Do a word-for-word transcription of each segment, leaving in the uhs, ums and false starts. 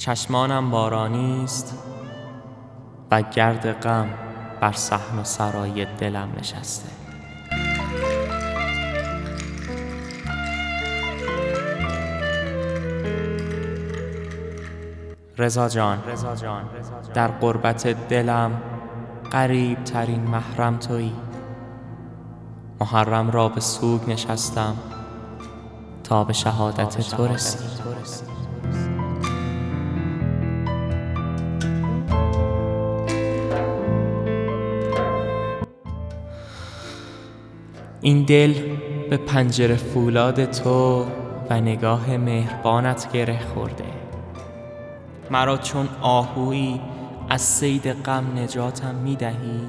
چشمانم بارانی است و گرد غم بر صحن و سرای دلم نشسته. رضا جان، در غربت دلم غریب ترین محرم تویی. محرم را به سوگ نشستم تا به شهادت تو رسید. این دل به پنجره فولاد تو و نگاه مهربانت گره خورده. مرا چون آهویی از صید غم نجاتم می‌دهی.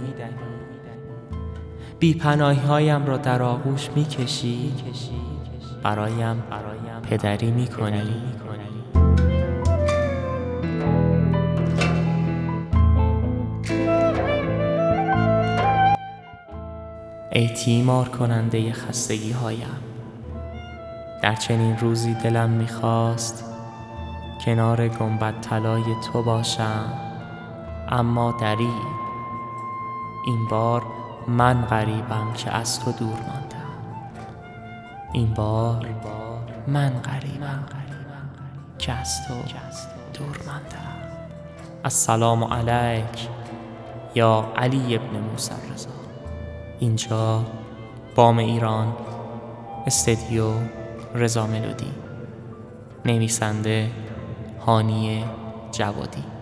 بی پناهی هایم را در آغوش می‌کشی، برایم پدری می‌کنی. ای تیمار کننده خستگی هایم، در چنین روزی دلم می‌خواست کنار گنبد طلای تو باشم، اما دری این بار من غریبم که از تو دور ماندم. این بار من غریبم که از تو دور ماندم. السلام علیک یا علی ابن موسی رضا. اینجا بام ایران، استدیو رضا ملودی. نویسنده هانی جوادی.